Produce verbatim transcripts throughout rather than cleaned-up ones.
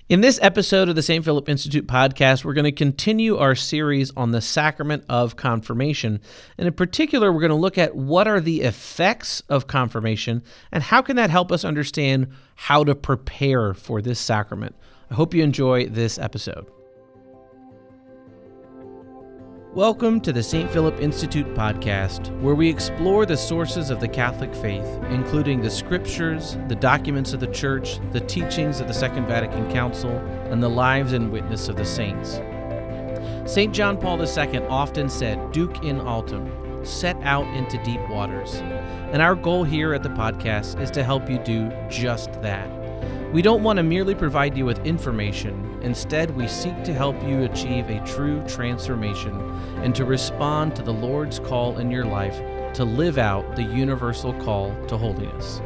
In this episode of the Saint Philip Institute podcast, we're going to continue our series on the sacrament of confirmation. And in particular, we're going to look at what are the effects of confirmation and how can that help us understand how to prepare for this sacrament. I hope you enjoy this episode. Welcome to the Saint Philip Institute podcast, where we explore the sources of the Catholic faith, including the scriptures, the documents of the Church, the teachings of the Second Vatican Council, and the lives and witness of the saints. Saint John Paul the Second often said, "Duc in altum," set out into deep waters. And our goal here at the podcast is to help you do just that. We don't want to merely provide you with information. Instead, we seek to help you achieve a true transformation and to respond to the Lord's call in your life to live out the universal call to holiness.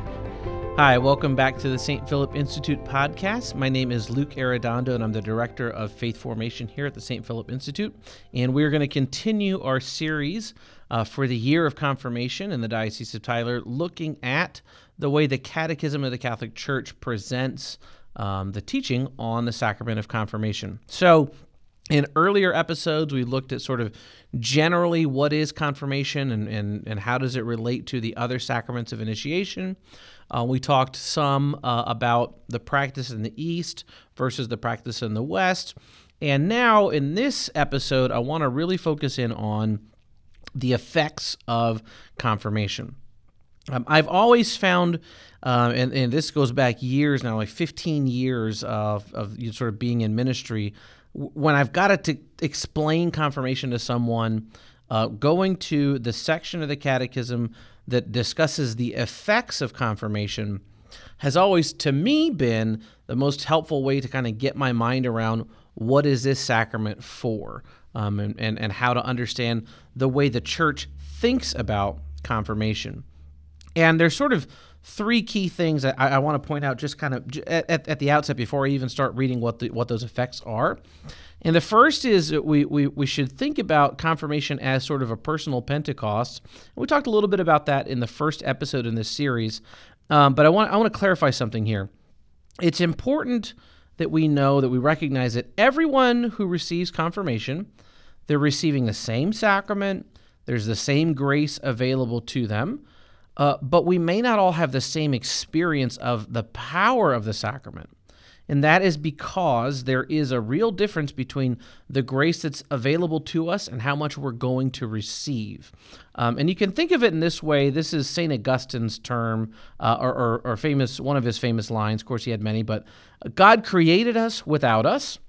Hi, welcome back to the Saint Philip Institute podcast. My name is Luke Arredondo, and I'm the Director of Faith Formation here at the Saint Philip Institute. And we're going to continue our series uh, for the year of confirmation in the Diocese of Tyler, looking at the way the Catechism of the Catholic Church presents um, the teaching on the sacrament of confirmation. So in earlier episodes, we looked at sort of generally what is confirmation and, and, and how does it relate to the other sacraments of initiation. Uh, we talked some uh, about the practice in the East versus the practice in the West. And now in this episode, I want to really focus in on the effects of confirmation. Um, I've always found, uh, and, and this goes back years now, like fifteen years of, of you know, sort of being in ministry, when I've got to explain confirmation to someone, uh, going to the section of the Catechism that discusses the effects of confirmation has always, to me, been the most helpful way to kind of get my mind around what is this sacrament for, um, and, and, and how to understand the way the Church thinks about confirmation. And there's sort of three key things that I, I want to point out just kind of at, at the outset before I even start reading what the, what those effects are. And the first is that we, we, we should think about confirmation as sort of a personal Pentecost. And we talked a little bit about that in the first episode in this series, um, but I want I want to clarify something here. It's important that we know, that we recognize that everyone who receives confirmation, they're receiving the same sacrament, there's the same grace available to them, Uh, but we may not all have the same experience of the power of the sacrament. And that is because there is a real difference between the grace that's available to us and how much we're going to receive. Um, and you can think of it in this way. This is Saint Augustine's term, uh, or, or, or famous one of his famous lines. Of course, he had many, but God created us without us,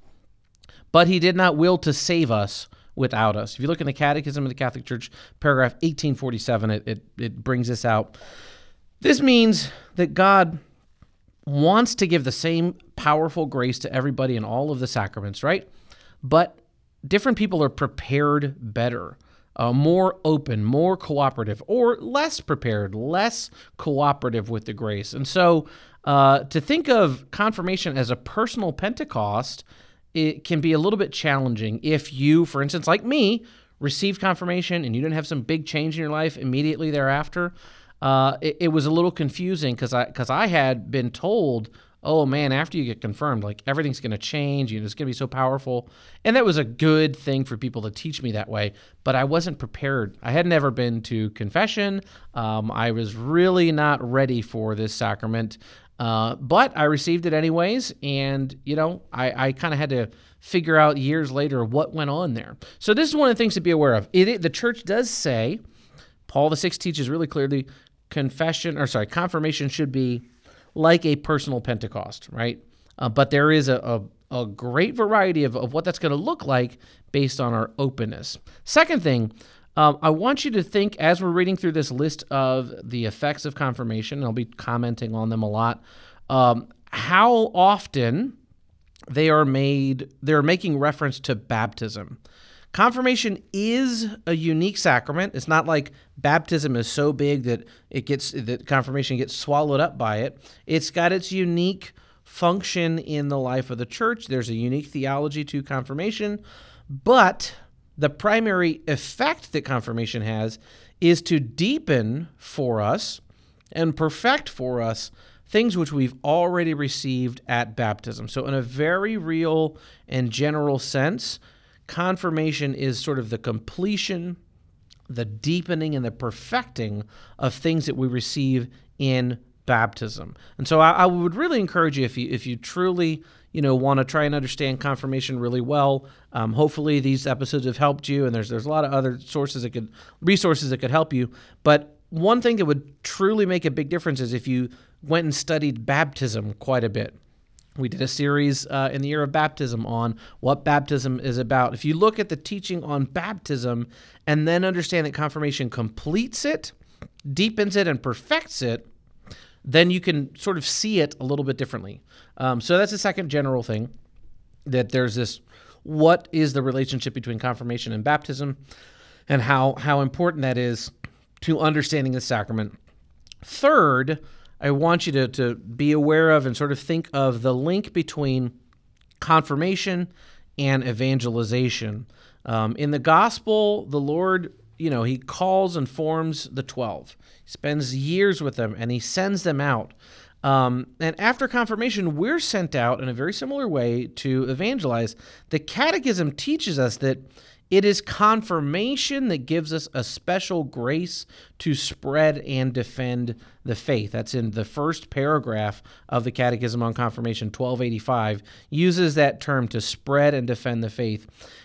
but he did not will to save us without us. If you look in the Catechism of the Catholic Church, paragraph eighteen forty-seven, it, it, it brings this out. This means that God wants to give the same powerful grace to everybody in all of the sacraments, right? But different people are prepared better, uh, more open, more cooperative, or less prepared, less cooperative with the grace. And so uh, to think of confirmation as a personal Pentecost, it can be a little bit challenging if you, for instance, like me, received confirmation and you didn't have some big change in your life immediately thereafter. Uh, it, it was a little confusing because I because I had been told, oh man, after you get confirmed, like everything's going to change, you know, it's going to be so powerful. And that was a good thing for people to teach me that way, but I wasn't prepared. I had never been to confession. Um, I was really not ready for this sacrament. Uh, but I received it anyways, and, you know, I, I kind of had to figure out years later what went on there. So this is one of the things to be aware of. It, it, the Church does say, Paul the Sixth teaches really clearly, confession, or sorry, confirmation should be like a personal Pentecost, right? Uh, but there is a, a, a great variety of, of what that's going to look like based on our openness. Second thing, Um, I want you to think, as we're reading through this list of the effects of confirmation, and I'll be commenting on them a lot, um, how often they are made, they're making reference to baptism. Confirmation is a unique sacrament. It's not like baptism is so big that it gets, that confirmation gets swallowed up by it. It's got its unique function in the life of the Church. There's a unique theology to confirmation, but the primary effect that confirmation has is to deepen for us and perfect for us things which we've already received at baptism. So in a very real and general sense, confirmation is sort of the completion, the deepening, and the perfecting of things that we receive in baptism. And so I, I would really encourage you, if you if you truly you know want to try and understand confirmation really well, um, hopefully these episodes have helped you, and there's there's a lot of other sources that could resources that could help you. But one thing that would truly make a big difference is if you went and studied baptism quite a bit. We did a series uh, in the year of baptism on what baptism is about. If you look at the teaching on baptism and then understand that confirmation completes it, deepens it, and perfects it, then you can sort of see it a little bit differently. Um, so that's the second general thing, that there's this, what is the relationship between confirmation and baptism, and how, how important that is to understanding the sacrament. Third, I want you to, to be aware of and sort of think of the link between confirmation and evangelization. Um, in the gospel, the Lord, you know, he calls and forms the twelve. He spends years with them, and he sends them out. Um, and after confirmation, we're sent out in a very similar way to evangelize. The Catechism teaches us that it is confirmation that gives us a special grace to spread and defend the faith. That's in the first paragraph of the Catechism on Confirmation, twelve eighty-five, uses that term to spread and defend the faith.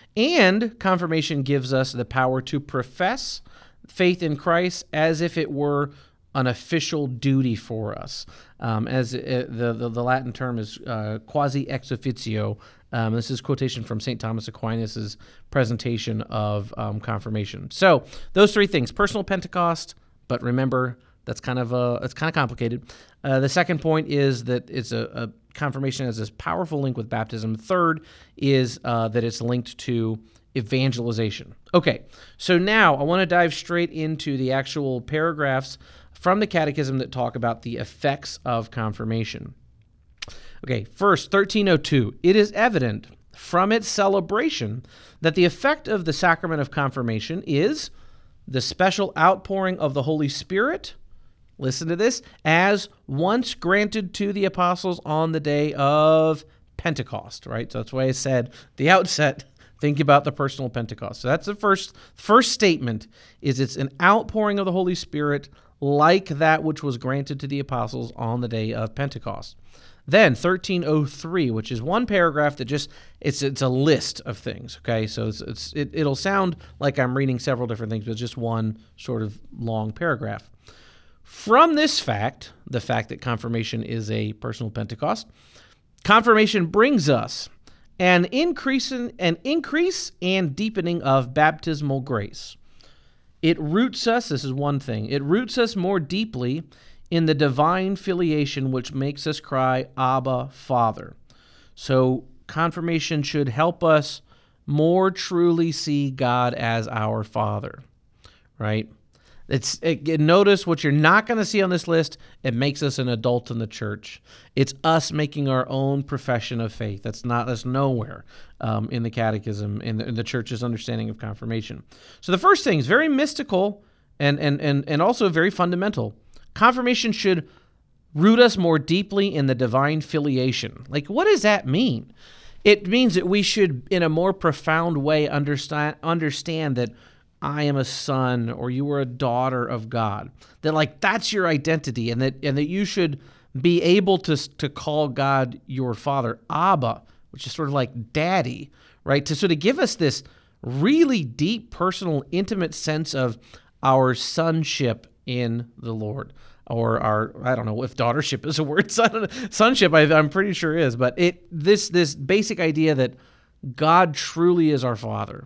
And confirmation gives us the power to profess faith in Christ as if it were an official duty for us. Um, as it, the, the the Latin term is uh, quasi ex officio. Um, this is quotation from Saint Thomas Aquinas' presentation of um, confirmation. So those three things: personal Pentecost, but remember that's kind of uh, it's kind of complicated. Uh, the second point is that it's a, a confirmation has this powerful link with baptism. Third is uh, that it's linked to evangelization. Okay, so now I want to dive straight into the actual paragraphs from the Catechism that talk about the effects of confirmation. Okay, first, thirteen oh two. It is evident from its celebration that the effect of the sacrament of confirmation is the special outpouring of the Holy Spirit, listen to this, as once granted to the apostles on the day of Pentecost, right? So that's why I said at the outset, think about the personal Pentecost. So that's the first first statement, is it's an outpouring of the Holy Spirit like that which was granted to the apostles on the day of Pentecost. Then thirteen oh three, which is one paragraph that just, it's it's a list of things, okay? So it's, it's it, it'll sound like I'm reading several different things, but it's just one sort of long paragraph. From this fact, the fact that confirmation is a personal Pentecost, confirmation brings us an increase, in, an increase and deepening of baptismal grace. It roots us, this is one thing, it roots us more deeply in the divine filiation which makes us cry, Abba, Father. So confirmation should help us more truly see God as our Father, right? It's it, notice what you're not going to see on this list. It makes us an adult in the church. It's us making our own profession of faith. That's not that's nowhere um, in the Catechism, in the, in the church's understanding of confirmation. So the first thing is very mystical and and and and also very fundamental. Confirmation should root us more deeply in the divine filiation. Like, what does that mean? It means that we should, in a more profound way, understand understand that I am a son, or you are a daughter of God. That, like, that's your identity, and that and that you should be able to to call God your Father, Abba, which is sort of like daddy, right? To sort of give us this really deep, personal, intimate sense of our sonship in the Lord, or our, I don't know if daughtership is a word, son, sonship I, I'm pretty sure is, but it this this basic idea that God truly is our Father.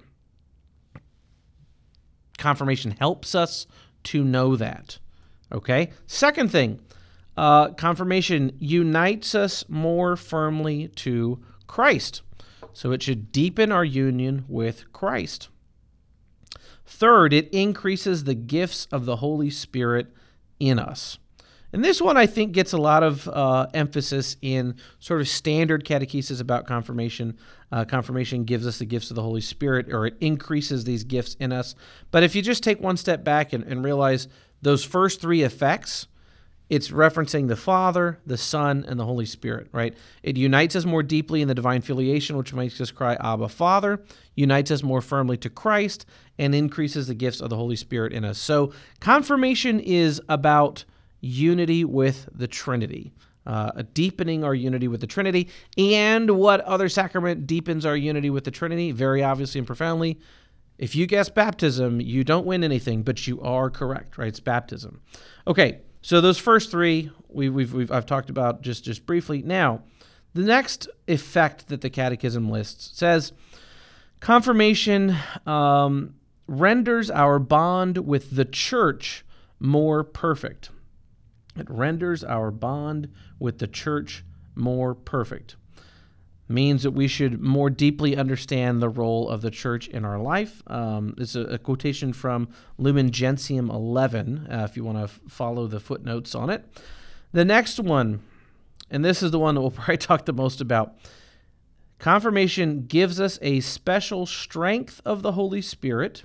Confirmation helps us to know that, okay? Second thing, uh, confirmation unites us more firmly to Christ, so it should deepen our union with Christ. Third, it increases the gifts of the Holy Spirit in us. And this one, I think, gets a lot of uh, emphasis in sort of standard catechesis about confirmation. Uh, confirmation gives us the gifts of the Holy Spirit, or it increases these gifts in us. But if you just take one step back and, and realize those first three effects, it's referencing the Father, the Son, and the Holy Spirit, right? It unites us more deeply in the divine filiation, which makes us cry, Abba, Father, unites us more firmly to Christ, and increases the gifts of the Holy Spirit in us. So confirmation is about unity with the Trinity, uh, deepening our unity with the Trinity. And what other sacrament deepens our unity with the Trinity? Very obviously and profoundly, if you guess baptism, you don't win anything, but you are correct, right? It's baptism. Okay. So those first three we, we've, we've I've talked about just, just briefly. Now, the next effect that the Catechism lists says, confirmation um, renders our bond with the Church more perfect. It renders our bond with the Church more perfect. Means that we should more deeply understand the role of the Church in our life. Um, it's a, a quotation from Lumen Gentium eleven, uh, if you want to f- follow the footnotes on it. The next one, and this is the one that we'll probably talk the most about, confirmation gives us a special strength of the Holy Spirit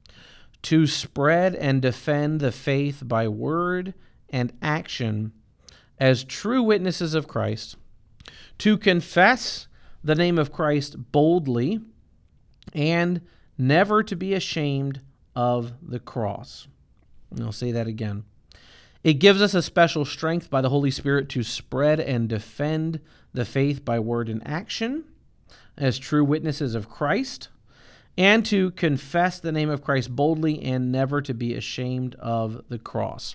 to spread and defend the faith by word and action as true witnesses of Christ, to confess the name of Christ boldly, and never to be ashamed of the cross. And I'll say that again. It gives us a special strength by the Holy Spirit to spread and defend the faith by word and action as true witnesses of Christ, and to confess the name of Christ boldly and never to be ashamed of the cross.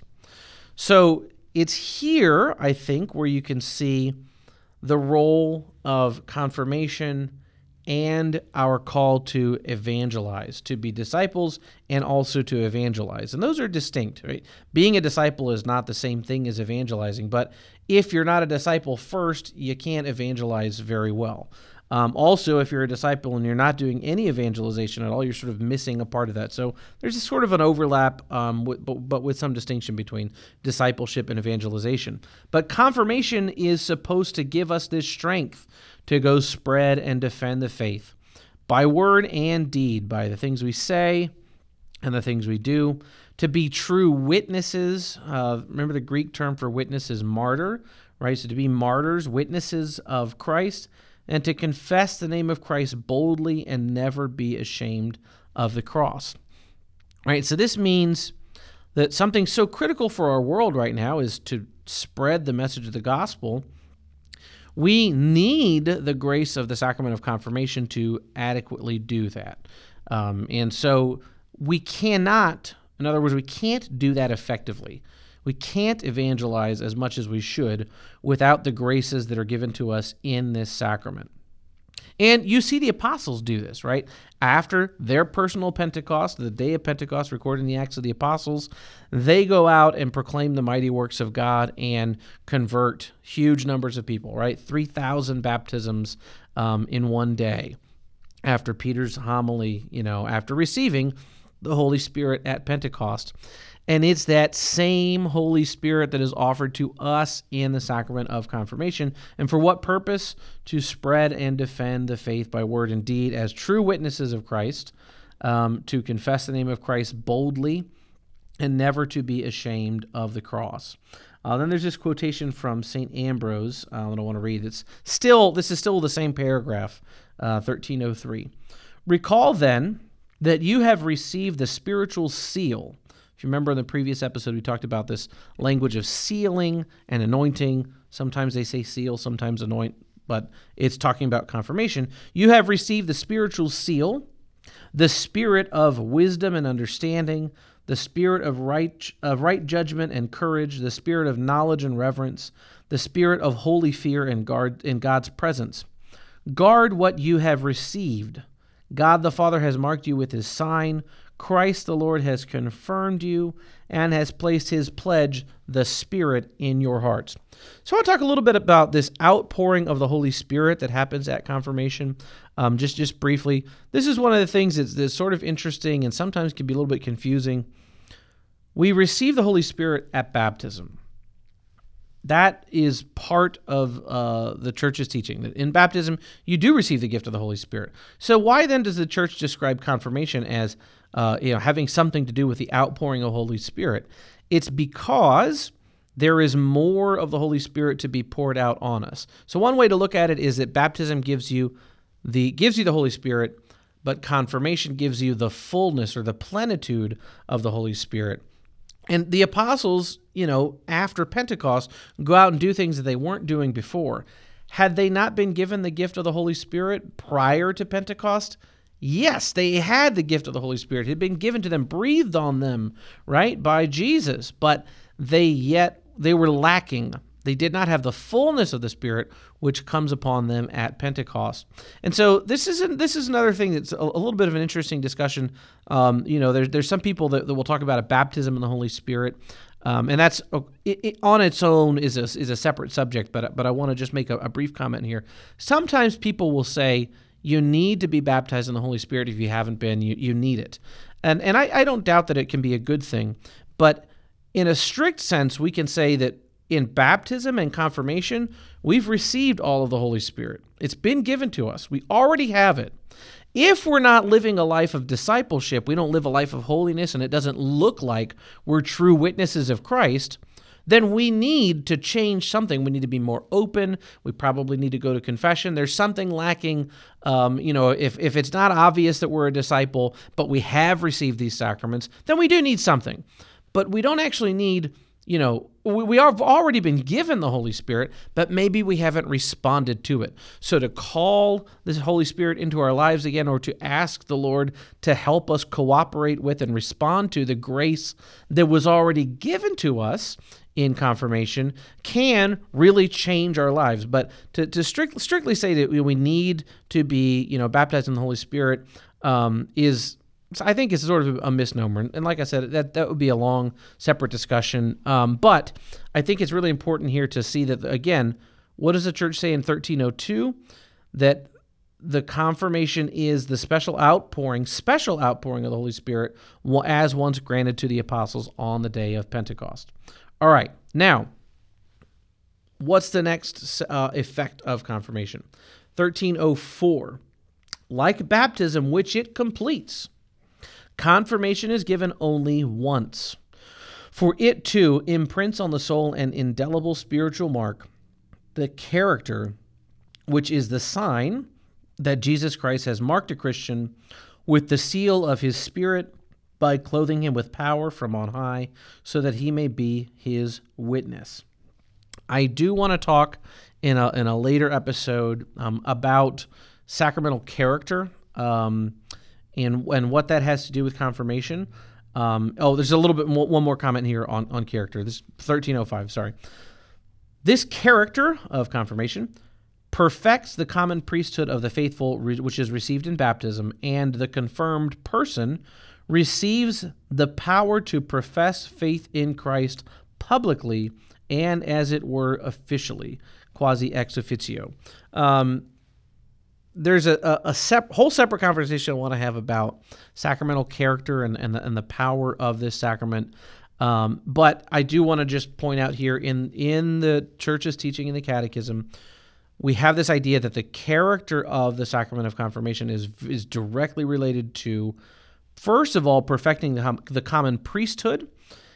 So it's here, I think, where you can see the role of confirmation and our call to evangelize, to be disciples and also to evangelize. And those are distinct, right? Being a disciple is not the same thing as evangelizing, but if you're not a disciple first, you can't evangelize very well. Um, also, if you're a disciple and you're not doing any evangelization at all, you're sort of missing a part of that. So there's a sort of an overlap, um, with, but, but with some distinction between discipleship and evangelization. But confirmation is supposed to give us this strength to go spread and defend the faith by word and deed, by the things we say and the things we do, to be true witnesses. Uh, remember the Greek term for witness is martyr, right? So to be martyrs, witnesses of Christ, and to confess the name of Christ boldly and never be ashamed of the cross. Right? So this means that something so critical for our world right now is to spread the message of the gospel. We need the grace of the sacrament of confirmation to adequately do that. Um, and so we cannot, in other words, we can't do that effectively. We can't evangelize as much as we should without the graces that are given to us in this sacrament. And you see the apostles do this, right? After their personal Pentecost, the day of Pentecost recorded in the Acts of the Apostles, they go out and proclaim the mighty works of God and convert huge numbers of people, right? three thousand baptisms um, in one day after Peter's homily, you know, after receiving the Holy Spirit at Pentecost. And it's that same Holy Spirit that is offered to us in the sacrament of confirmation. And for what purpose? To spread and defend the faith by word and deed as true witnesses of Christ, um, to confess the name of Christ boldly, and never to be ashamed of the cross. Uh, then there's this quotation from Saint Ambrose uh, that I want to read. It's still, this is still the same paragraph, uh, thirteen oh three. Recall then that you have received the spiritual seal. If you remember in the previous episode, we talked about this language of sealing and anointing. Sometimes they say seal, sometimes anoint, but it's talking about confirmation. You have received the spiritual seal, the spirit of wisdom and understanding, the spirit of right, of right judgment and courage, the spirit of knowledge and reverence, the spirit of holy fear and guard in God's presence. Guard what you have received. God the Father has marked you with his sign. Christ the Lord has confirmed you and has placed his pledge, the Spirit, in your hearts. So I want to talk a little bit about this outpouring of the Holy Spirit that happens at confirmation, um, just, just briefly. This is one of the things that's, that's sort of interesting and sometimes can be a little bit confusing. We receive the Holy Spirit at baptism. That is part of uh, the church's teaching, that in baptism, you do receive the gift of the Holy Spirit. So why then does the church describe confirmation as uh, you know, having something to do with the outpouring of Holy Spirit? It's because there is more of the Holy Spirit to be poured out on us. So one way to look at it is that baptism gives you the gives you the Holy Spirit, but confirmation gives you the fullness or the plenitude of the Holy Spirit. And the apostles, you know, after Pentecost, go out and do things that they weren't doing before. Had they not been given the gift of the Holy Spirit prior to Pentecost? Yes, they had the gift of the Holy Spirit. It had been given to them, breathed on them, right, by Jesus. But they yet, they were lacking. They did not have the fullness of the Spirit, which comes upon them at Pentecost. And so this is an, this is another thing that's a, a little bit of an interesting discussion. Um, you know, there's there's some people that, that will talk about a baptism in the Holy Spirit, um, and that's it, it, on its own is a is a separate subject. But but I want to just make a, a brief comment here. Sometimes people will say you need to be baptized in the Holy Spirit if you haven't been. You you need it, and and I, I don't doubt that it can be a good thing, but in a strict sense, we can say that in baptism and confirmation, we've received all of the Holy Spirit. It's been given to us. We already have it. If we're not living a life of discipleship, we don't live a life of holiness, and it doesn't look like we're true witnesses of Christ, then we need to change something. We need to be more open. We probably need to go to confession. There's something lacking. Um, you know, if, if it's not obvious that we're a disciple, but we have received these sacraments, then we do need something. But we don't actually need, you know, we, we have already been given the Holy Spirit, but maybe we haven't responded to it. So to call the Holy Spirit into our lives again, or to ask the Lord to help us cooperate with and respond to the grace that was already given to us in confirmation, can really change our lives. But to, to strict, strictly say that we need to be, you know, baptized in the Holy Spirit um, is... So I think it's sort of a misnomer. And like I said, that, that would be a long, separate discussion. Um, but I think it's really important here to see that, again, what does the church say in thirteen oh two? That the confirmation is the special outpouring, special outpouring of the Holy Spirit as once granted to the apostles on the day of Pentecost. All right, now, what's the next uh, effect of confirmation? thirteen oh four, like baptism, which it completes, confirmation is given only once, for it too imprints on the soul an indelible spiritual mark, the character, which is the sign that Jesus Christ has marked a Christian with the seal of his Spirit by clothing him with power from on high, so that he may be his witness. I do want to talk in a in a later episode um, about sacramental character. Um, And, and what that has to do with confirmation. Um, oh, there's a little bit more, one more comment here on, on character. This thirteen oh five, sorry. This character of confirmation perfects the common priesthood of the faithful, which is received in baptism, and the confirmed person receives the power to profess faith in Christ publicly and, as it were, officially, quasi ex officio. Um, There's a, a, a sep- whole separate conversation I want to have about sacramental character and, and, the, and the power of this sacrament. Um, but I do want to just point out here in, in the church's teaching in the catechism, we have this idea that the character of the sacrament of confirmation is is directly related to, first of all, perfecting the, the common priesthood,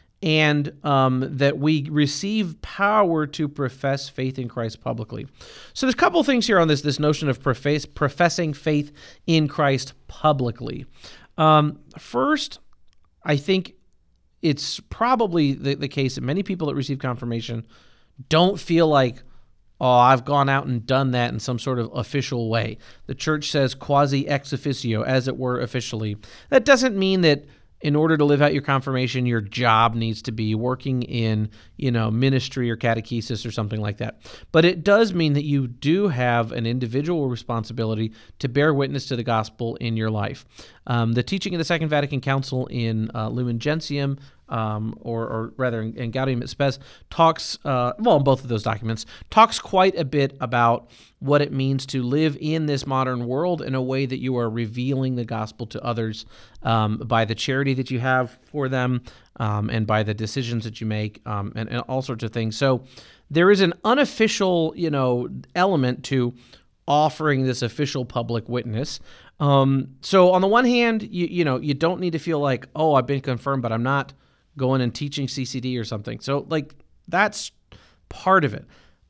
and um, that we receive power to profess faith in Christ publicly. So there's a couple of things here on this this notion of profess, professing faith in Christ publicly. Um, first, I think it's probably the, the case that many people that receive confirmation don't feel like, oh, I've gone out and done that in some sort of official way. The church says quasi ex officio, as it were, officially. That doesn't mean that in order to live out your confirmation, your job needs to be working in, you know, ministry or catechesis or something like that. But it does mean that you do have an individual responsibility to bear witness to the gospel in your life. Um, the teaching of the Second Vatican Council in uh, Lumen Gentium, um, or, or rather in, in Gaudium et Spes, talks, uh, well, in both of those documents, talks quite a bit about what it means to live in this modern world in a way that you are revealing the gospel to others um, by the charity that you have for them um, and by the decisions that you make um, and, and all sorts of things. So there is an unofficial, you know, element to offering this official public witness. Um, so on the one hand, you you know, you don't need to feel like, oh, I've been confirmed, but I'm not going and teaching C C D or something. So like, That's part of it.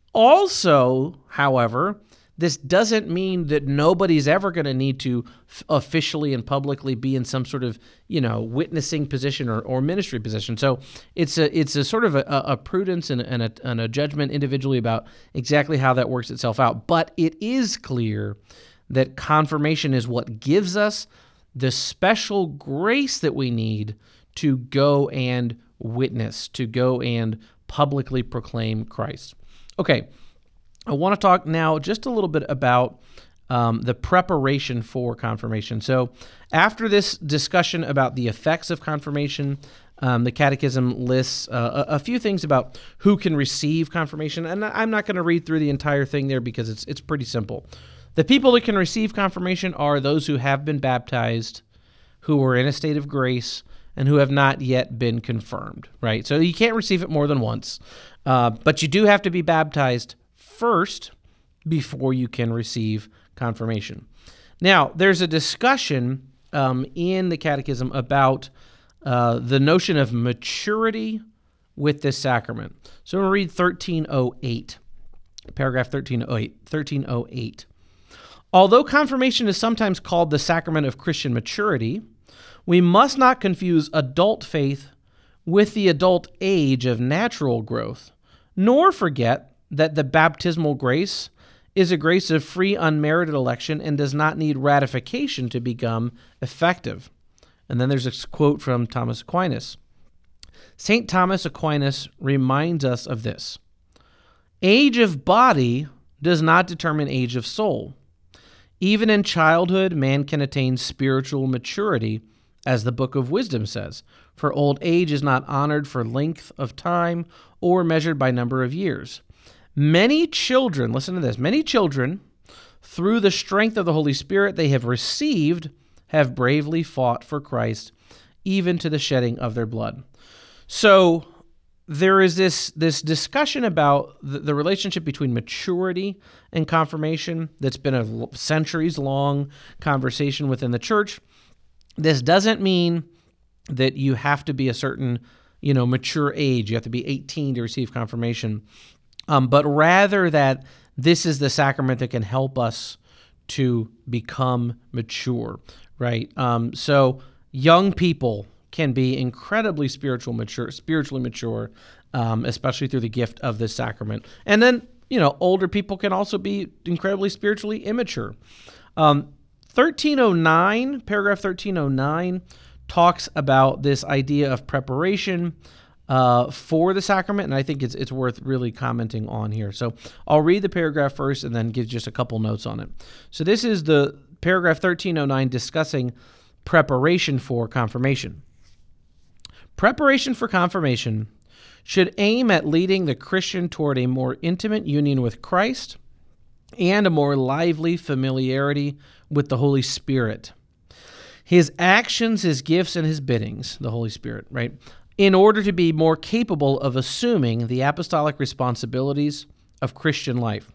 Also, however, this doesn't mean that nobody's ever going to need to f- officially and publicly be in some sort of, you know, witnessing position or, or ministry position. So it's a it's a sort of a, a prudence and, and, a, and a judgment individually about exactly how that works itself out. But it is clear that confirmation is what gives us the special grace that we need to go and witness, to go and publicly proclaim Christ. Okay. I want to talk now just a little bit about um, the preparation for confirmation. So after this discussion about the effects of confirmation, um, the Catechism lists uh, a, a few things about who can receive confirmation. And I'm not going to read through the entire thing there because it's it's pretty simple. The people that can receive confirmation are those who have been baptized, who are in a state of grace, and who have not yet been confirmed, right? So you can't receive it more than once, uh, but you do have to be baptized first before you can receive confirmation. Now, there's a discussion um, in the Catechism about uh, the notion of maturity with this sacrament. So I'm going to read thirteen oh eight, paragraph thirteen oh eight. thirteen oh eight. Although confirmation is sometimes called the sacrament of Christian maturity, we must not confuse adult faith with the adult age of natural growth, nor forget that the baptismal grace is a grace of free, unmerited election and does not need ratification to become effective. And then there's a quote from Thomas Aquinas. Saint Thomas Aquinas reminds us of this. Age of body does not determine age of soul. Even in childhood, man can attain spiritual maturity, as the Book of Wisdom says, for old age is not honored for length of time or measured by number of years. Many children, listen to this, many children, through the strength of the Holy Spirit they have received, have bravely fought for Christ, even to the shedding of their blood. So there is this, this discussion about the, the relationship between maturity and confirmation that's been a centuries-long conversation within the church. This doesn't mean that you have to be a certain, you know, mature age. You have to be eighteen to receive confirmation. Um, but rather that this is the sacrament that can help us to become mature, right? Um, so young people can be incredibly spiritual mature, spiritually mature, um, especially through the gift of this sacrament. And then, you know, older people can also be incredibly spiritually immature. Um, thirteen oh nine, paragraph thirteen oh nine, talks about this idea of preparation Uh, for the sacrament, and I think it's it's worth really commenting on here. So I'll read the paragraph first and then give just a couple notes on it. So this is the paragraph thirteen oh nine discussing preparation for confirmation. Preparation for confirmation should aim at leading the Christian toward a more intimate union with Christ and a more lively familiarity with the Holy Spirit. His actions, his gifts, and his biddings, the Holy Spirit, right? In order to be more capable of assuming the apostolic responsibilities of Christian life.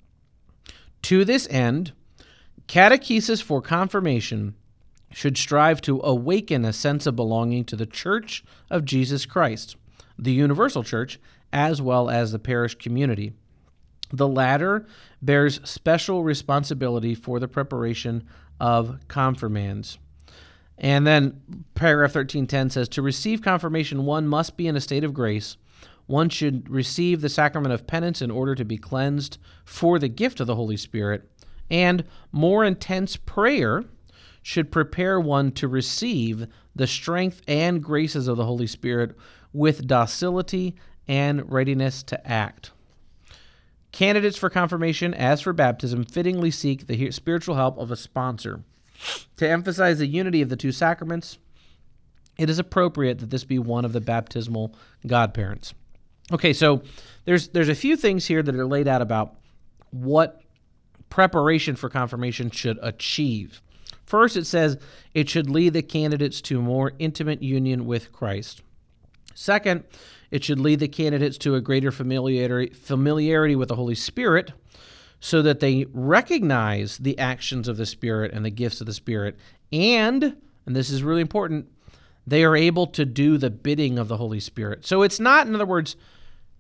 To this end, catechesis for confirmation should strive to awaken a sense of belonging to the Church of Jesus Christ, the universal church, as well as the parish community. The latter bears special responsibility for the preparation of confirmands. And then paragraph thirteen ten says, to receive confirmation, one must be in a state of grace. One should receive the sacrament of penance in order to be cleansed for the gift of the Holy Spirit. And more intense prayer should prepare one to receive the strength and graces of the Holy Spirit with docility and readiness to act. Candidates for confirmation, as for baptism, fittingly seek the spiritual help of a sponsor. To emphasize the unity of the two sacraments, it is appropriate that this be one of the baptismal godparents. Okay, so there's there's a few things here that are laid out about what preparation for confirmation should achieve. First, it says it should lead the candidates to more intimate union with Christ. Second, it should lead the candidates to a greater familiarity, familiarity with the Holy Spirit, so that they recognize the actions of the Spirit and the gifts of the Spirit, and, and this is really important, they are able to do the bidding of the Holy Spirit. So it's not, in other words,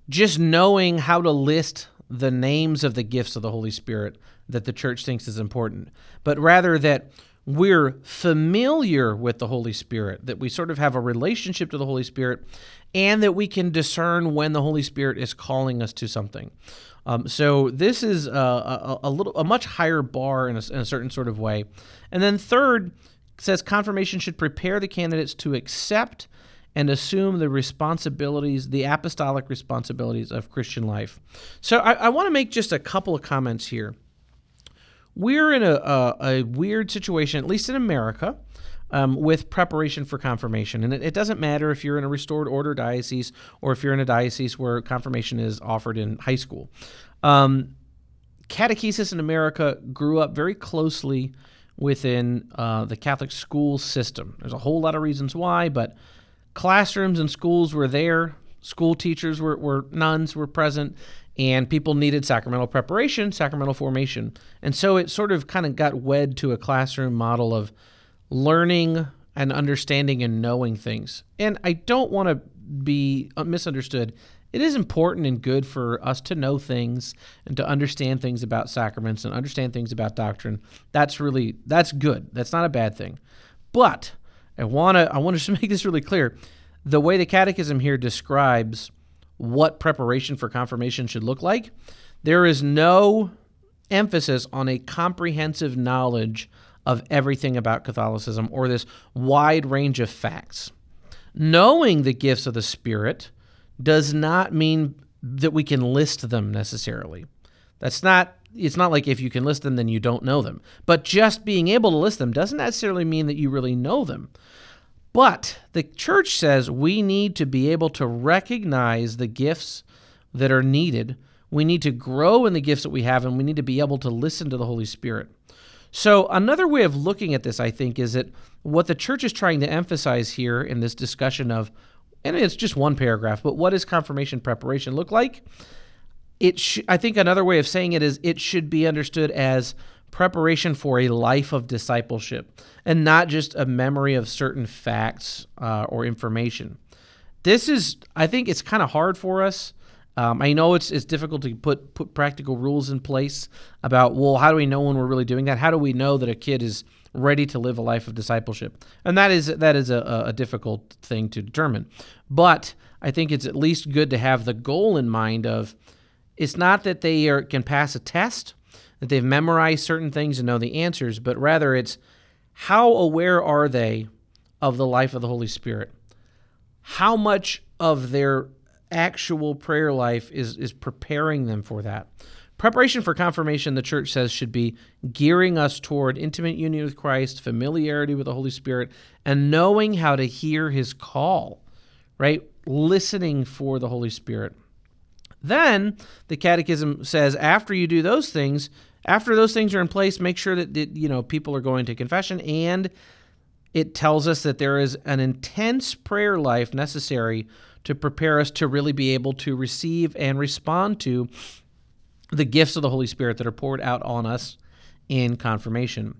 just knowing how to list the names of the gifts of the Holy Spirit that the church thinks is important, but rather that we're familiar with the Holy Spirit, that we sort of have a relationship to the Holy Spirit, and that we can discern when the Holy Spirit is calling us to something. Um, so this is a, a, a little a much higher bar in a, in a certain sort of way. And then third, says confirmation should prepare the candidates to accept and assume the responsibilities, the apostolic responsibilities of Christian life. So I, I want to make just a couple of comments here. We're in a, a, a weird situation, at least in America, um, with preparation for confirmation. And it, it doesn't matter if you're in a restored order diocese or if you're in a diocese where confirmation is offered in high school. Um, catechesis in America grew up very closely within uh, the Catholic school system. There's a whole lot of reasons why, but classrooms and schools were there. School teachers were, were nuns were present, and people needed sacramental preparation, sacramental formation. And so it sort of kind of got wed to a classroom model of learning and understanding and knowing things. And I don't want to be misunderstood. It is important and good for us to know things and to understand things about sacraments and understand things about doctrine. That's really, that's good. That's not a bad thing. But I want to I want to just make this really clear. The way the Catechism here describes what preparation for confirmation should look like, there is no emphasis on a comprehensive knowledge of everything about Catholicism or this wide range of facts. Knowing the gifts of the Spirit does not mean that we can list them necessarily. That's not, it's not like if you can list them, then you don't know them. But just being able to list them doesn't necessarily mean that you really know them. But the church says we need to be able to recognize the gifts that are needed. We need to grow in the gifts that we have, and we need to be able to listen to the Holy Spirit. So another way of looking at this, I think, is that what the church is trying to emphasize here in this discussion of, and it's just one paragraph, but what does confirmation preparation look like? It sh- I think another way of saying it is it should be understood as preparation for a life of discipleship and not just a memory of certain facts uh, or information. This is, I think it's kind of hard for us. Um, I know it's it's difficult to put put practical rules in place about, well, how do we know when we're really doing that? How do we know that a kid is ready to live a life of discipleship? And that is that is a, a difficult thing to determine. But I think it's at least good to have the goal in mind of, it's not that they are, can pass a test, that they've memorized certain things and know the answers, but rather it's how aware are they of the life of the Holy Spirit? How much of their actual prayer life is, is preparing them for that? Preparation for confirmation, the church says, should be gearing us toward intimate union with Christ, familiarity with the Holy Spirit, and knowing how to hear his call, right? Listening for the Holy Spirit. Then the Catechism says after you do those things, after those things are in place, make sure that, that you know people are going to confession, and it tells us that there is an intense prayer life necessary to prepare us to really be able to receive and respond to the gifts of the Holy Spirit that are poured out on us in confirmation.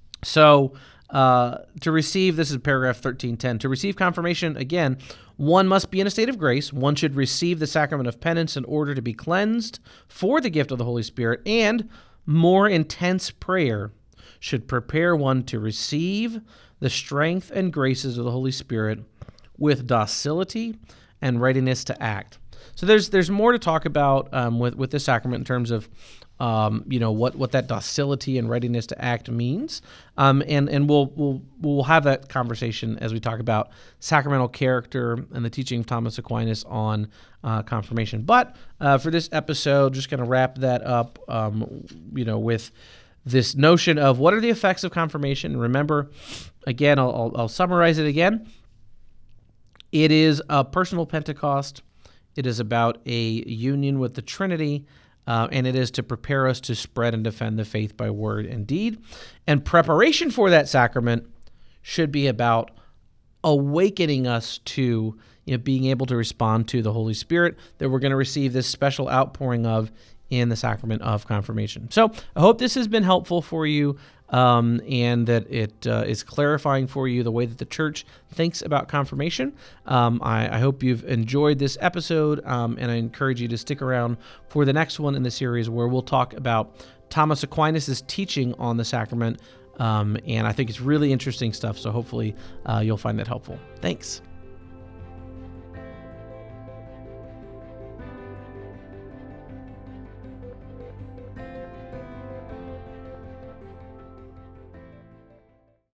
So uh, to receive, this is paragraph thirteen ten, to receive confirmation, again, one must be in a state of grace. One should receive the sacrament of penance in order to be cleansed for the gift of the Holy Spirit, and more intense prayer should prepare one to receive the strength and graces of the Holy Spirit with docility and readiness to act. So there's there's more to talk about um, with with this sacrament in terms of um, you know what, what that docility and readiness to act means, um, and and we'll we'll we'll have that conversation as we talk about sacramental character and the teaching of Thomas Aquinas on uh, confirmation. But uh, for this episode, just going to wrap that up, um, you know, with this notion of what are the effects of confirmation. Remember, again, I'll, I'll, I'll summarize it again. It is a personal Pentecost. It is about a union with the Trinity, uh, and it is to prepare us to spread and defend the faith by word and deed. And preparation for that sacrament should be about awakening us to, you know, being able to respond to the Holy Spirit that we're going to receive this special outpouring of in the sacrament of confirmation. So I hope this has been helpful for you, um, and that it uh, is clarifying for you the way that the church thinks about confirmation. Um, I, I hope you've enjoyed this episode, um, and I encourage you to stick around for the next one in the series, where we'll talk about Thomas Aquinas' teaching on the sacrament, um, and I think it's really interesting stuff, so hopefully uh, you'll find that helpful. Thanks.